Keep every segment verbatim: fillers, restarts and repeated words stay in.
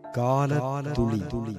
கால துளி துளி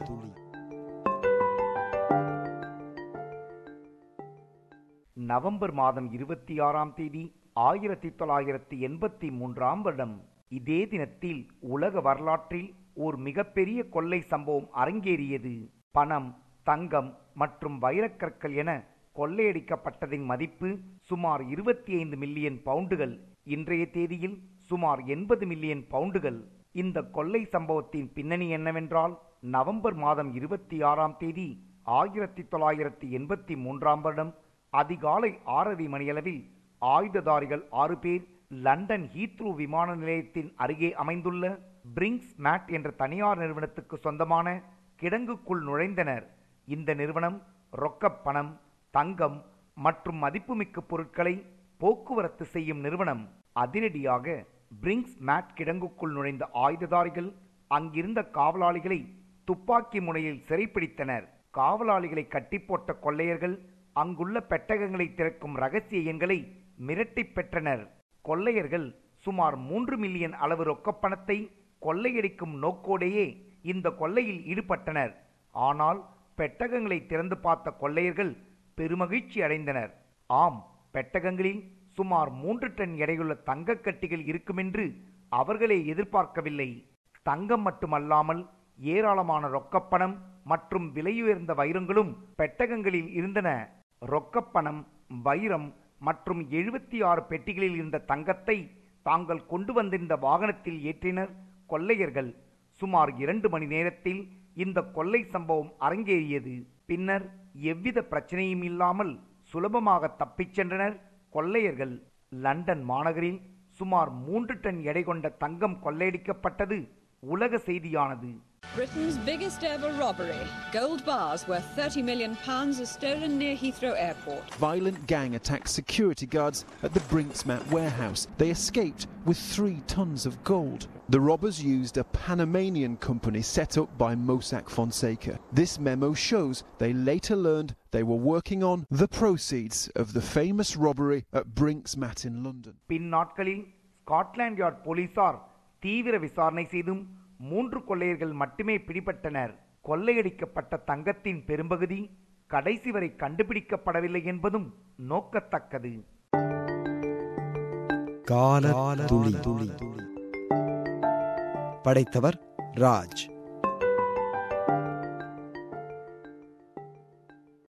நவம்பர் மாதம் இருபத்தி ஆறாம் தேதி ஆயிரத்தி தொள்ளாயிரத்தி எண்பத்தி மூன்றாம் வருடம் இதே தினத்தில் உலக வரலாற்றில் ஓர் மிகப்பெரிய கொள்ளை சம்பவம் அரங்கேறியது. பணம், தங்கம் மற்றும் வைரக்கற்கள் என கொள்ளையடிக்கப்பட்டதின் மதிப்பு சுமார் இருபத்தி ஐந்து மில்லியன் பவுண்டுகள். இன்றைய தேதியில் சுமார் எண்பது மில்லியன் பவுண்டுகள். இந்த கொள்ளை சம்பவத்தின் பின்னணி என்னவென்றால், நவம்பர் மாதம் இருபத்தி ஆறாம் தேதி ஆயிரத்தி தொள்ளாயிரத்தி எண்பத்தி மூன்றாம் வருடம் அதிகாலை ஆறரை மணியளவில் ஆயுததாரிகள் ஆறு பேர் லண்டன் ஹீத்ரூ விமான நிலையத்தின் அருகே அமைந்துள்ள பிரிங்ஸ் மேட் என்ற தனியார் நிறுவனத்துக்கு சொந்தமான கிடங்குக்குள் நுழைந்தனர். இந்த நிறுவனம் ரொக்கப் பணம், தங்கம் மற்றும் மதிப்புமிக்க பொருட்களை போக்குவரத்து செய்யும் நிறுவனம். அதிரடியாக பிரிங்ஸ் மேட் கிடங்குக்குள் நுழைந்த ஆயுததாரிகள் அங்கிருந்த காவலாளிகளை துப்பாக்கி முனையில் சிறைப்பிடித்தனர். காவலாளிகளை கட்டி போட்ட கொள்ளையர்கள் அங்குள்ள பெட்டகங்களை திறக்கும் ரகசிய எண்களை மிரட்டி பெற்றனர். கொள்ளையர்கள் சுமார் மூன்று மில்லியன் அளவு ரொக்கப்பணத்தை கொள்ளையடிக்கும் நோக்கோடையே இந்த கொள்ளையில் ஈடுபட்டனர். ஆனால் பெட்டகங்களை திறந்து பார்த்த கொள்ளையர்கள் பெருமகிழ்ச்சி அடைந்தனர். ஆம், பெட்டகங்களில் சுமார் மூன்று டன் எடையுள்ள தங்க கட்டிகள் இருக்குமென்று அவர்களே எதிர்பார்க்கவில்லை. தங்கம் மட்டுமல்லாமல் ஏராளமான ரொக்கப்பணம் மற்றும் விலையுயர்ந்த வைரங்களும் பெட்டகங்களில் இருந்தன. ரொக்கப்பணம், வைரம் மற்றும் எழுபத்தி ஆறு பெட்டிகளில் இருந்த தங்கத்தை தாங்கள் கொண்டு வந்திருந்த வாகனத்தில் ஏற்றினர் கொள்ளையர்கள். சுமார் இரண்டு மணி நேரத்தில் இந்த கொள்ளை சம்பவம் அரங்கேறியது. பின்னர் எவ்வித பிரச்சனையும் இல்லாமல் சுலபமாக தப்பிச் சென்றனர் கொள்ளையர்கள். லண்டன் மாநகரில் சுமார் மூன்று டன் எடை கொண்ட தங்கம் கொள்ளையடிக்கப்பட்டது உலக செய்தியானது. Britain's biggest ever robbery. Gold bars worth thirty million pounds are stolen near Heathrow Airport. Violent gang attacked security guards at the Brinksmat warehouse. They escaped with three tons of gold. The robbers used a Panamanian company set up by Mossack Fonseca. This memo shows they later learned they were working on the proceeds of the famous robbery at Brinksmat in London. பின் நாட்களில் Scotland yard போலீசார் தீவிர விசாரணை செய்தும் மூன்று கொள்ளையர்கள் மட்டுமே பிடிபட்டனர். கொள்ளையடிக்கப்பட்ட தங்கத்தின் பெரும்பகுதி கடைசி வரை கண்டுபிடிக்கப்படவில்லை என்பதும் நோக்கத்தக்கது. கால துளி துளி படைத்தவர் ராஜ்.